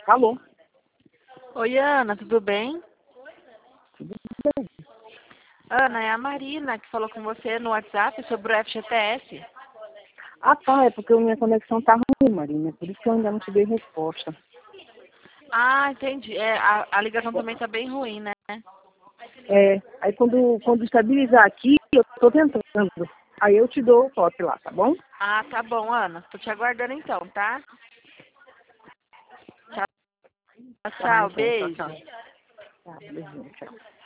Alô? Oi, Ana, tudo bem? Tudo bem? Ana, é a Marina que falou com você no WhatsApp sobre o FGTS. Ah, tá, é porque a minha conexão tá ruim, Marina, por isso que eu ainda não te dei resposta. Ah, entendi. A ligação também tá bem ruim, né? Aí quando estabilizar aqui, eu tô tentando. Aí eu te dou o toque lá, tá bom? Ah, tá bom, Ana. Tô te aguardando então, tá? Tchau, Tá, tchau, então, tchau, tchau. beijo. Tá, beijinho, tchau.